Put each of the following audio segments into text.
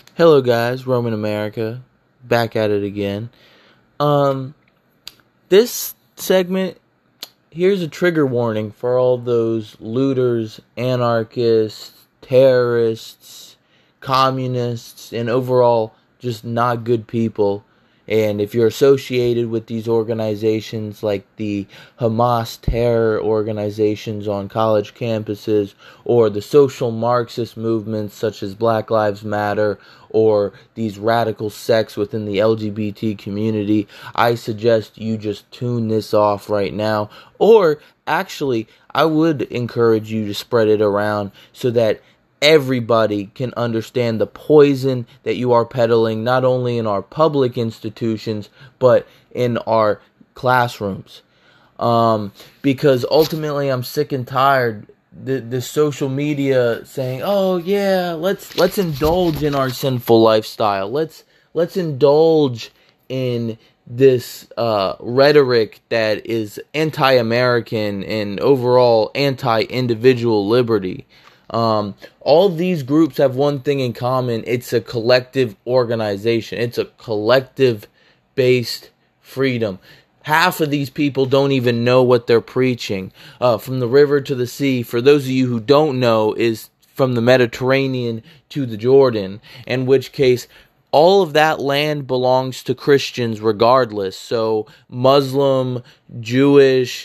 Hello guys, Roman America, back at it again. Um, this segment, here's a trigger warning for all those looters, anarchists, terrorists, communists, and overall just not good people. And if you're associated with these organizations like the Hamas terror organizations on college campuses, or the social Marxist movements such as Black Lives Matter, or these radical sects within the LGBT community, I suggest you just tune this off right now. Or actually, I would encourage you to spread it around so that everybody can understand the poison that you are peddling, not only in our public institutions, but in our classrooms. Because ultimately I'm sick and tired the social media saying, "Oh yeah, let's indulge in our sinful lifestyle. Let's indulge in this rhetoric that is anti-American and overall anti-individual liberty." All these groups have one thing in common. It's a collective organization. It's a collective-based freedom. Half of these people don't even know what they're preaching. From the river to the sea, for those of you who don't know, is from the Mediterranean to the Jordan, in which case all of that land belongs to Christians regardless. So Muslim, Jewish,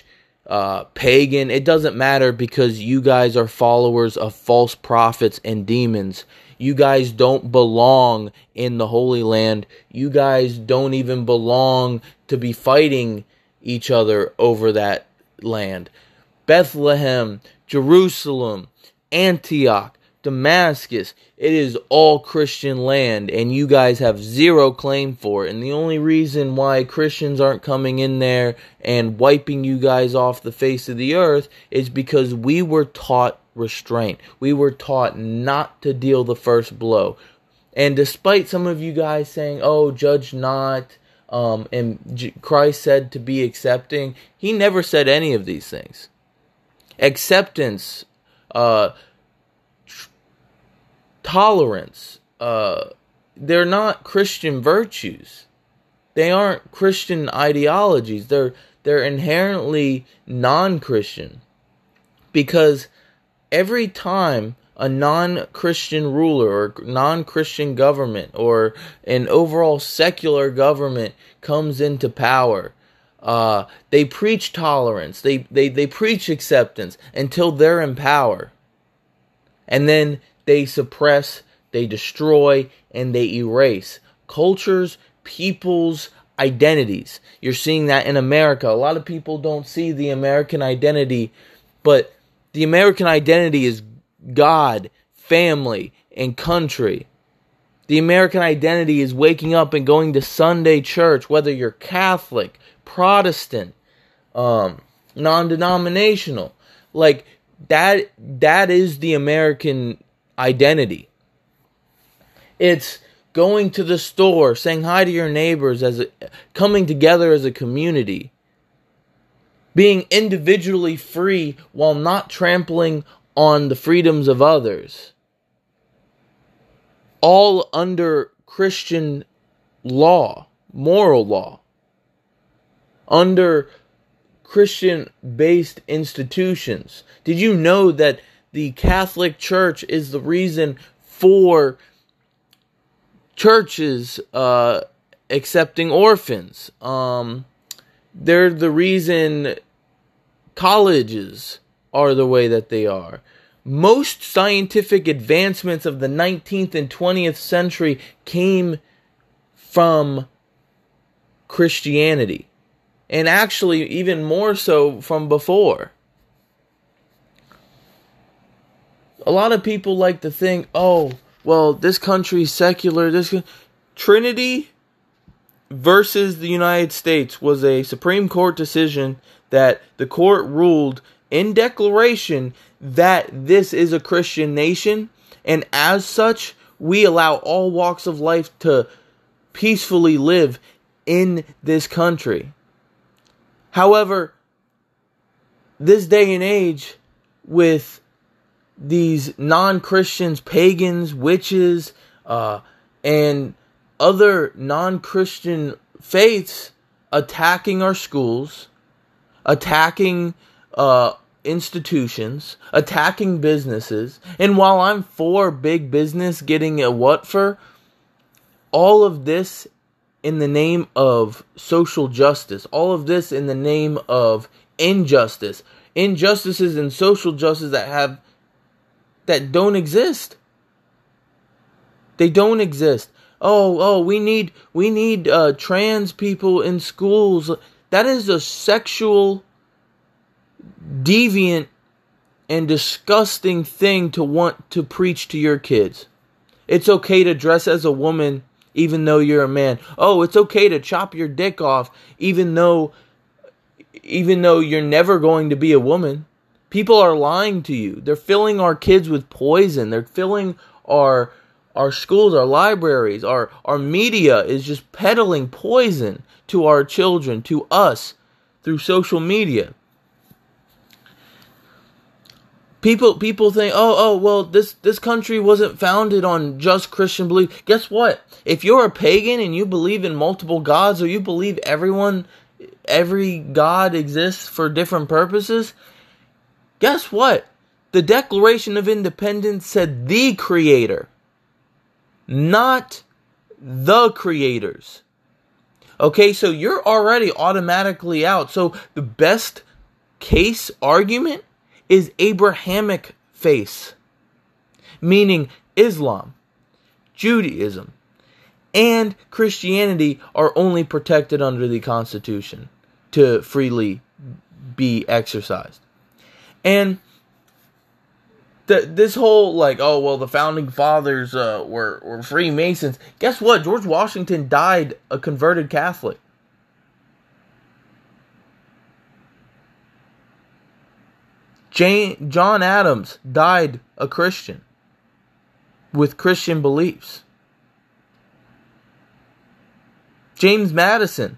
pagan, it doesn't matter, because you guys are followers of false prophets and demons. You guys don't belong in the Holy Land. You guys don't even belong to be fighting each other over that land. Bethlehem, Jerusalem, Antioch, Damascus, it is all Christian land, and you guys have zero claim for it. And the only reason why Christians aren't coming in there and wiping you guys off the face of the earth is because we were taught restraint. We were taught not to deal the first blow. And despite some of you guys saying, "Oh, judge not," and Christ said to be accepting, he never said any of these things. Acceptance, tolerance, they're not Christian virtues. They aren't Christian ideologies. They're inherently non-Christian, because every time a non-Christian ruler or non-Christian government or an overall secular government comes into power, they preach tolerance, they preach acceptance until they're in power. And then they suppress, they destroy, and they erase cultures, peoples, identities. You're seeing that in America. A lot of people don't see the American identity, but the American identity is God, family, and country. The American identity is waking up and going to Sunday church, whether you're Catholic, Protestant, non-denominational. Like, that is the American identity. It's going to the store, saying hi to your neighbors, coming together as a community, being individually free while not trampling on the freedoms of others, all under Christian law, moral law, under Christian-based institutions. Did you know that the Catholic Church is the reason for churches accepting orphans? They're the reason colleges are the way that they are. Most scientific advancements of the 19th and 20th century came from Christianity. And actually, even more so from before. A lot of people like to think, "Oh, well, this country's secular." Trinity versus the United States was a Supreme Court decision that the court ruled in declaration that this is a Christian nation, and as such, we allow all walks of life to peacefully live in this country. However, this day and age, with these non-Christians, pagans, witches, and other non-Christian faiths attacking our schools, attacking institutions, attacking businesses. And while I'm for big business getting a what for, all of this in the name of social justice, all of this in the name of injustice, injustices and social justice that don't exist. They don't exist. We need trans people in schools. That is a sexual, deviant, and disgusting thing to want to preach to your kids. It's okay to dress as a woman even though you're a man. Oh, it's okay to chop your dick off even though you're never going to be a woman. People are lying to you. They're filling our kids with poison. They're filling our schools, our libraries, our media is just peddling poison to our children, to us, through social media. People think, this country wasn't founded on just Christian belief. Guess what? If you're a pagan and you believe in multiple gods, or you believe every god exists for different purposes, guess what? The Declaration of Independence said the Creator, not the creators. Okay, so you're already automatically out. So the best case argument is Abrahamic faith, meaning Islam, Judaism, and Christianity are only protected under the Constitution to freely be exercised. And this whole the founding fathers were Freemasons. Guess what? George Washington died a converted Catholic. John Adams died a Christian with Christian beliefs. James Madison.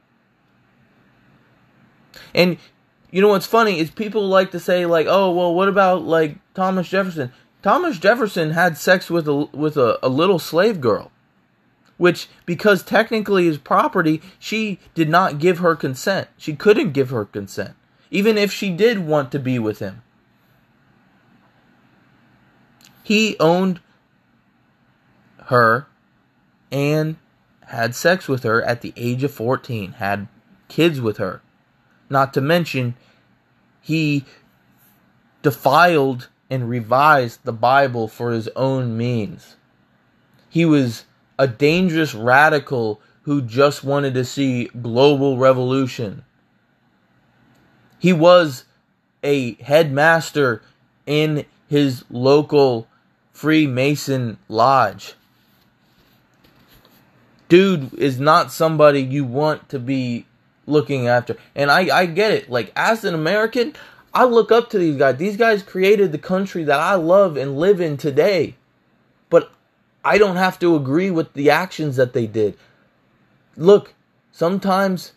And you know what's funny is people like to say what about Thomas Jefferson? Thomas Jefferson had sex with a little slave girl, which, because technically is property, she did not give her consent. She couldn't give her consent, even if she did want to be with him. He owned her and had sex with her at the age of 14, had kids with her. Not to mention, he defiled and revised the Bible for his own means. He was a dangerous radical who just wanted to see global revolution. He was a headmaster in his local Freemason lodge. Dude is not somebody you want to be looking after. And I get it. As an American, I look up to these guys. These guys created the country that I love and live in today. But I don't have to agree with the actions that they did. Look, sometimes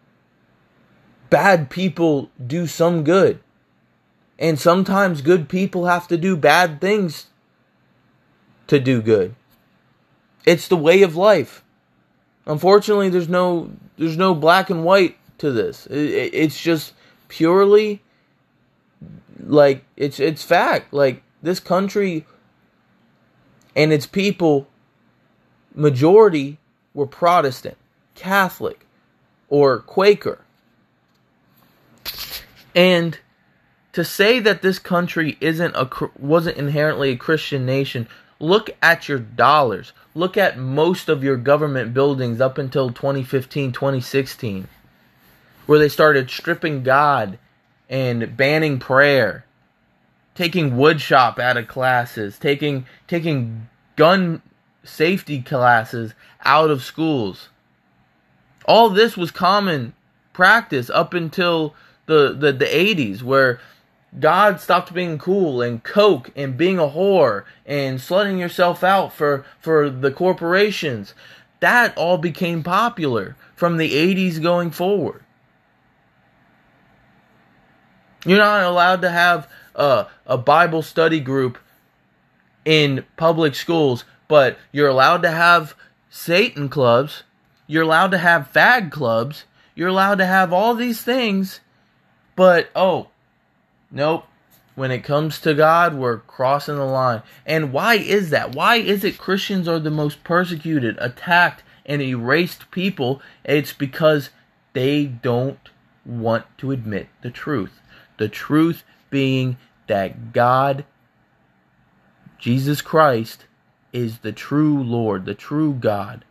bad people do some good. And sometimes good people have to do bad things to do good. It's the way of life. Unfortunately, there's no black and white to this. It's just purely it's fact. This country and its people, majority were Protestant, Catholic, or Quaker. And to say that this country wasn't inherently a Christian nation, look at your dollars. Look at most of your government buildings up until 2015, 2016, where they started stripping God and banning prayer, taking woodshop out of classes, taking gun safety classes out of schools. All this was common practice up until the 80s, where God stopped being cool, and coke, and being a whore, and slutting yourself out for the corporations. That all became popular from the 80s going forward. You're not allowed to have a Bible study group in public schools, but you're allowed to have Satan clubs. You're allowed to have fag clubs. You're allowed to have all these things. But, nope. When it comes to God, we're crossing the line. And why is that? Why is it Christians are the most persecuted, attacked, and erased people? It's because they don't want to admit the truth. The truth being that God, Jesus Christ, is the true Lord, the true God.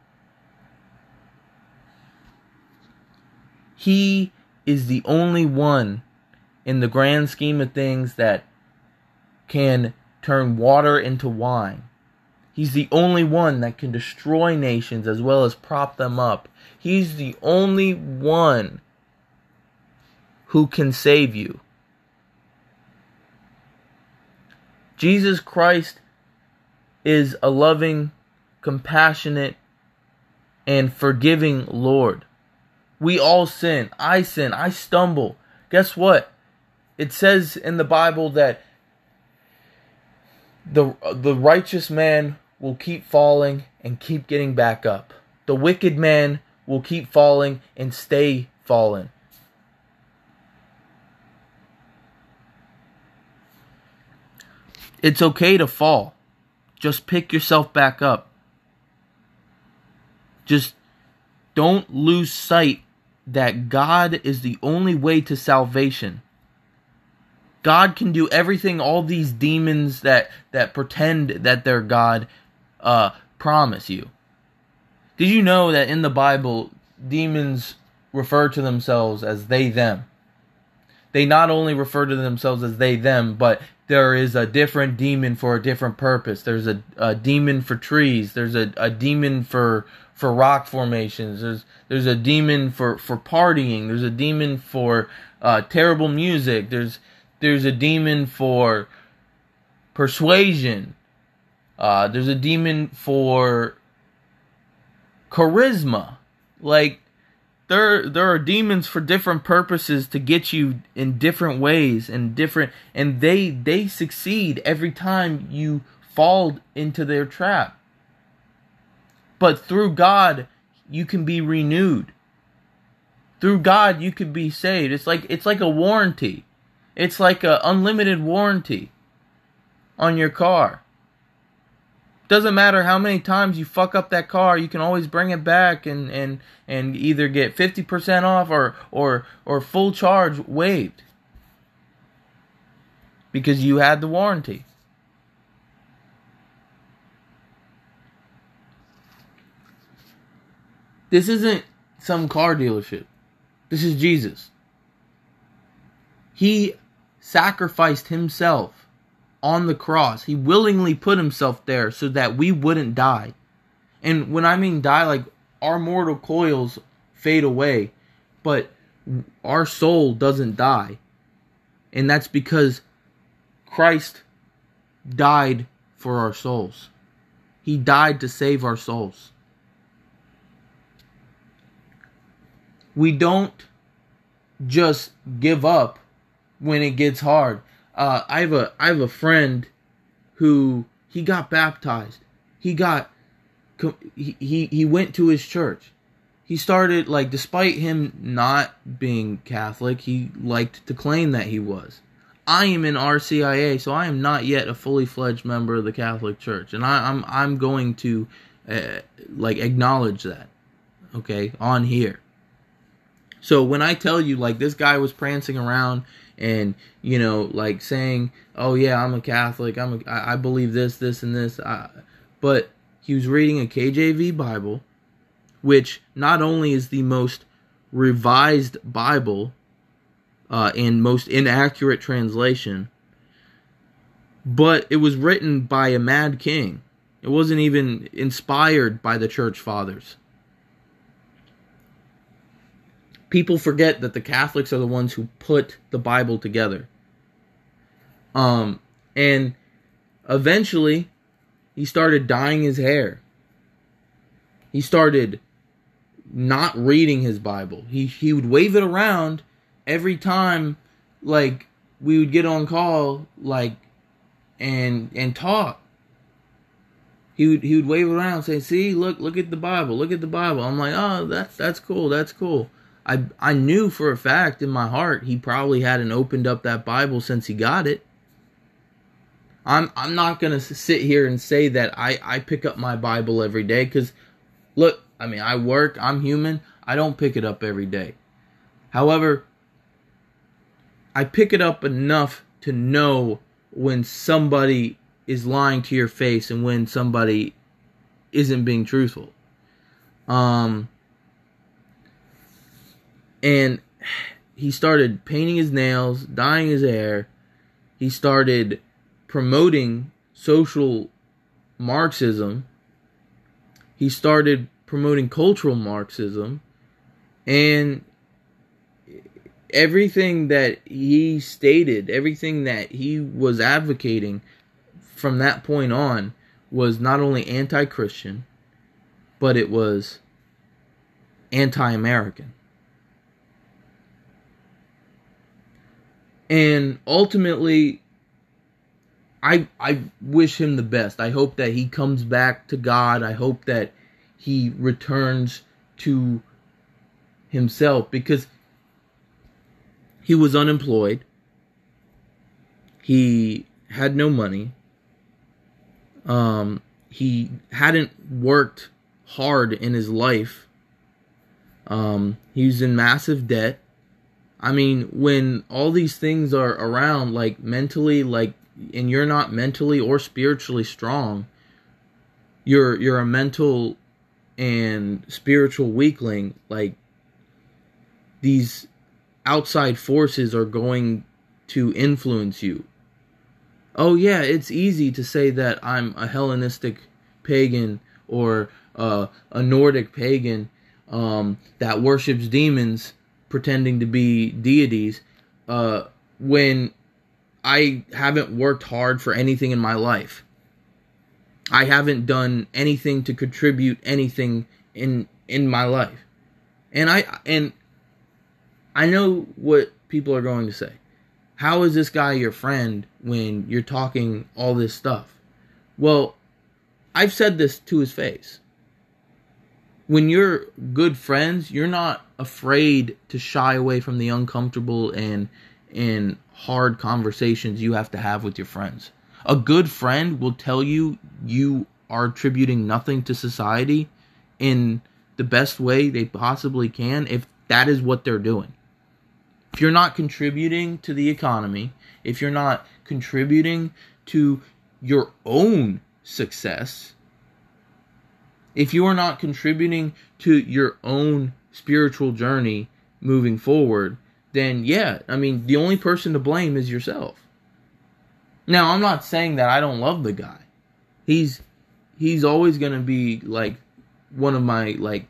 He is the only one in the grand scheme of things that can turn water into wine. He's the only one that can destroy nations as well as prop them up. He's the only one who can save you. Jesus Christ is a loving, compassionate, and forgiving Lord. We all sin. I stumble. Guess what? It says in the Bible that the righteous man will keep falling and keep getting back up. The wicked man will keep falling and stay fallen. It's okay to fall. Just pick yourself back up. Just don't lose sight that God is the only way to salvation. God can do everything all these demons that pretend that they're God promise you. Did you know that in the Bible, demons refer to themselves as they, them? They not only refer to themselves as they, them, but there is a different demon for a different purpose. There's a demon for trees. There's a demon for rock formations. There's a demon for partying. There's a demon for terrible music. There's a demon for persuasion. There's a demon for charisma. Like, there are demons for different purposes to get you in different ways and they succeed every time you fall into their trap. But through God, you can be renewed. Through God, you can be saved. It's like a warranty. It's like an unlimited warranty on your car. Doesn't matter how many times you fuck up that car, you can always bring it back and either get 50% off or full charge waived. Because you had the warranty. This isn't some car dealership. This is Jesus. He sacrificed himself on the cross. He willingly put himself there so that we wouldn't die. And when I mean die, like our mortal coils fade away, but our soul doesn't die. And that's because Christ died for our souls. He died to save our souls. We don't just give up when it gets hard. I have a friend who he got baptized. He went to his church. He started, like, despite him not being Catholic, he liked to claim that he was. I am in RCIA, so I am not yet a fully fledged member of the Catholic Church, and I'm going to acknowledge that, okay, on here. So when I tell you, like, this guy was prancing around and, you know, like saying, oh yeah, I'm a Catholic, I believe this, and this, but he was reading a KJV Bible, which not only is the most revised Bible and most inaccurate translation, but it was written by a mad king. It wasn't even inspired by the church fathers. People forget that the Catholics are the ones who put the Bible together. And eventually, he started dyeing his hair. He started not reading his Bible. He would wave it around every time, like, we would get on call, like, and talk. he would wave it around and say, "See, look at the Bible, look at the Bible." I'm like, "Oh, that's cool, that's cool." I knew for a fact in my heart he probably hadn't opened up that Bible since he got it. I'm not gonna sit here and say that I pick up my Bible every day, because look, I mean, I work, I'm human, I don't pick it up every day. However, I pick it up enough to know when somebody is lying to your face and when somebody isn't being truthful. And he started painting his nails, dyeing his hair. He started promoting social Marxism. He started promoting cultural Marxism. And everything that he stated, everything that he was advocating from that point on was not only anti-Christian, but it was anti-American. And ultimately, I wish him the best. I hope that he comes back to God. I hope that he returns to himself, because he was unemployed. He had no money. He hadn't worked hard in his life. He was in massive debt. I mean, when all these things are around, like mentally, and you're not mentally or spiritually strong, you're a mental and spiritual weakling. Like, these outside forces are going to influence you. Oh yeah, it's easy to say that I'm a Hellenistic pagan or a Nordic pagan that worships demons pretending to be deities when I haven't worked hard for anything in my life. I haven't done anything to contribute anything in my life. And I know what people are going to say. How is this guy your friend when you're talking all this stuff? Well, I've said this to his face. When you're good friends, you're not afraid to shy away from the uncomfortable and hard conversations you have to have with your friends. A good friend will tell you you are attributing nothing to society in the best way they possibly can if that is what they're doing. If you're not contributing to the economy, if you're not contributing to your own success, if you are not contributing to your own spiritual journey moving forward, then yeah, I mean, the only person to blame is yourself. Now, I'm not saying that I don't love the guy. He's always going to be like one of my like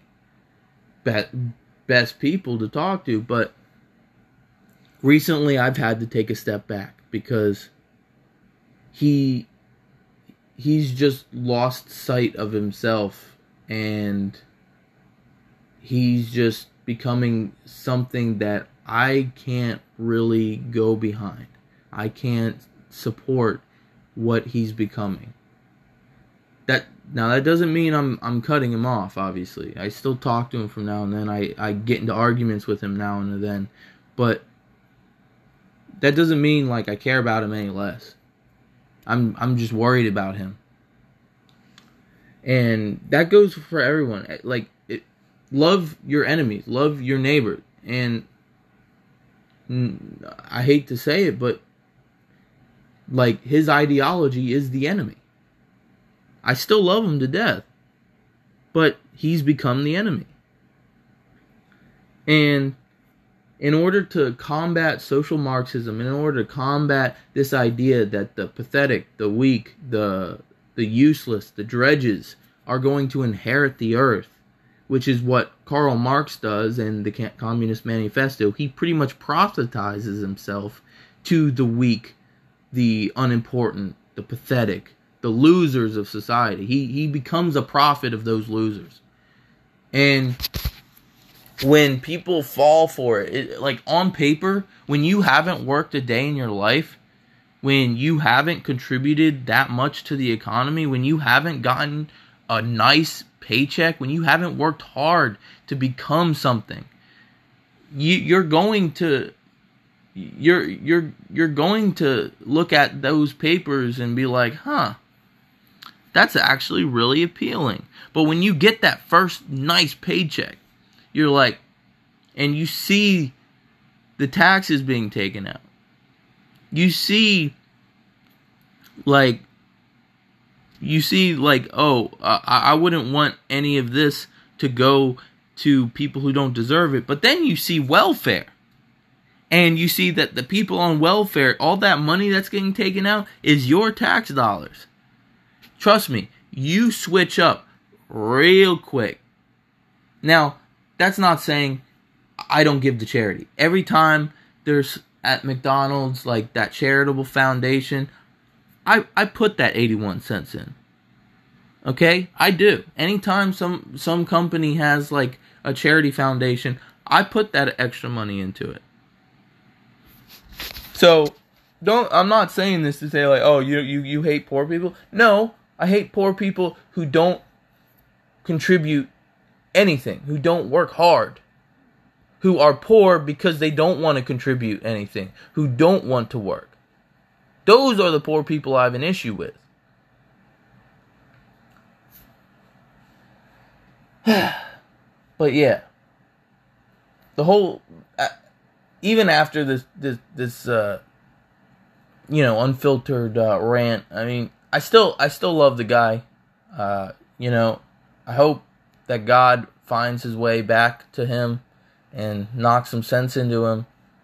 best people to talk to, but recently I've had to take a step back because he's just lost sight of himself, and he's just becoming something that I can't really go behind. I can't support what he's becoming. That doesn't mean I'm cutting him off, obviously. I still talk to him from now and then. I get into arguments with him now and then. But that doesn't mean like I care about him any less. I'm just worried about him. And that goes for everyone. Like, love your enemies, love your neighbor. And I hate to say it, but like, his ideology is the enemy. I still love him to death, but he's become the enemy. And in order to combat social Marxism, in order to combat this idea that the pathetic, the weak, the useless, the dredges are going to inherit the earth, which is what Karl Marx does in the Communist Manifesto, he pretty much proselytizes himself to the weak, the unimportant, the pathetic, the losers of society. He becomes a prophet of those losers. And when people fall for it, like on paper, when you haven't worked a day in your life, when you haven't contributed that much to the economy, when you haven't gotten a nice paycheck, when you haven't worked hard to become something, you're going to look at those papers and be like, huh, that's actually really appealing. But when you get that first nice paycheck, you're like, and you see the taxes being taken out. You see, like, oh, I wouldn't want any of this to go to people who don't deserve it. But then you see welfare. And you see that the people on welfare, all that money that's getting taken out is your tax dollars. Trust me, you switch up real quick. Now, that's not saying I don't give to charity. Every time there's at McDonald's like that charitable foundation, I put that 81 cents in. Okay? I do. Anytime some company has like a charity foundation, I put that extra money into it. So, I'm not saying this to say like, oh, you hate poor people. No, I hate poor people who don't contribute anything, who don't work hard, who are poor because they don't want to contribute anything, who don't want to work. Those are the poor people I have an issue with. But yeah, the whole, even after this unfiltered rant, I mean, I still love the guy. I hope that God finds his way back to him and knocks some sense into him.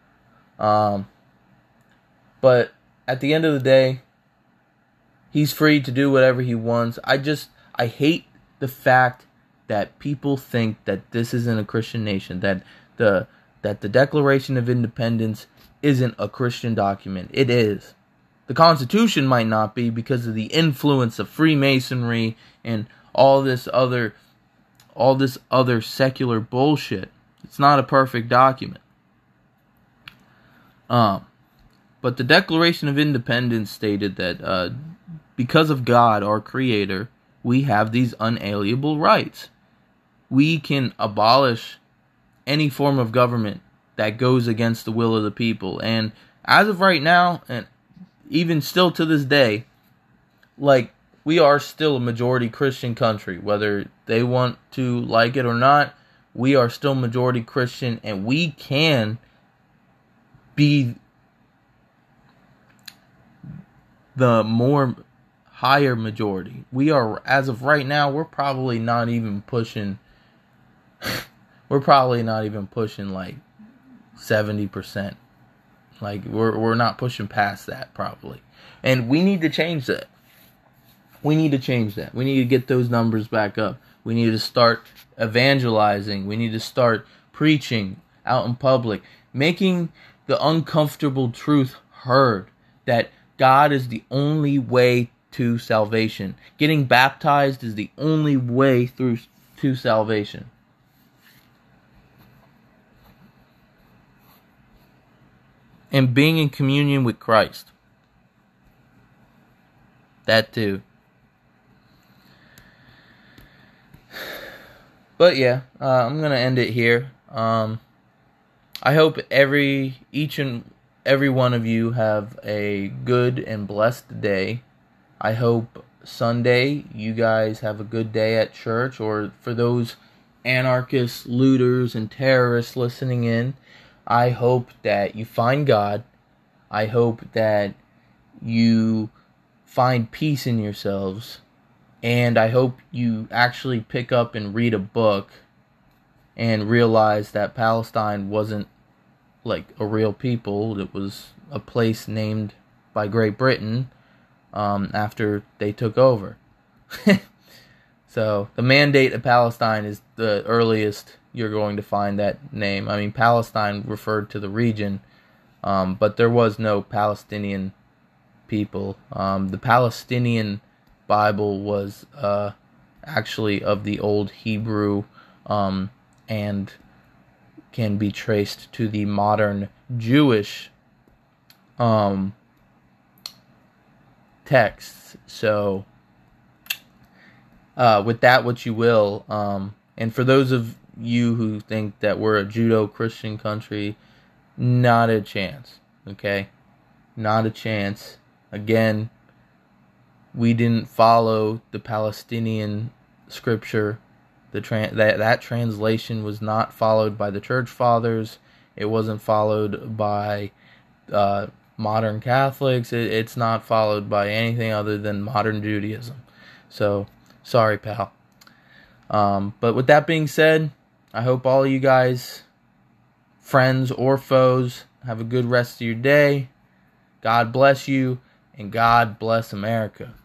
But at the end of the day, he's free to do whatever he wants. I hate the fact that people think that this isn't a Christian nation, that the Declaration of Independence isn't a Christian document. It is. The Constitution might not be because of the influence of Freemasonry and all this other secular bullshit. It's not a perfect document. But the Declaration of Independence stated that because of God, our Creator, we have these unalienable rights. We can abolish any form of government that goes against the will of the people. And as of right now, and even still to this day, like, we are still a majority Christian country. Whether they want to like it or not, we are still majority Christian, and we can be the more higher majority. We are, as of right now, we're probably not even pushing like 70%. Like, we're not pushing past that, probably. And we need to change that. We need to get those numbers back up. We need to start evangelizing. We need to start preaching out in public, making the uncomfortable truth heard, that God is the only way to salvation. Getting baptized is the only way to salvation. And being in communion with Christ. That too. But yeah, I'm going to end it here. I hope each and every one of you have a good and blessed day. I hope Sunday you guys have a good day at church, or for those anarchists, looters, and terrorists listening in, I hope that you find God. I hope that you find peace in yourselves. And I hope you actually pick up and read a book and realize that Palestine wasn't like a real people. It was a place named by Great Britain after they took over. So the Mandate of Palestine is the earliest you're going to find that name. I mean, Palestine referred to the region, but there was no Palestinian people. The Palestinian Bible was actually of the old Hebrew and can be traced to the modern Jewish texts. So, with that, what you will. And for those of you who think that we're a Judeo-Christian country, not a chance. Okay? Not a chance. Again, we didn't follow the Palestinian scripture. That translation was not followed by the church fathers. It wasn't followed by modern Catholics. It's not followed by anything other than modern Judaism. So, sorry, pal. But with that being said, I hope all of you guys, friends or foes, have a good rest of your day. God bless you, and God bless America.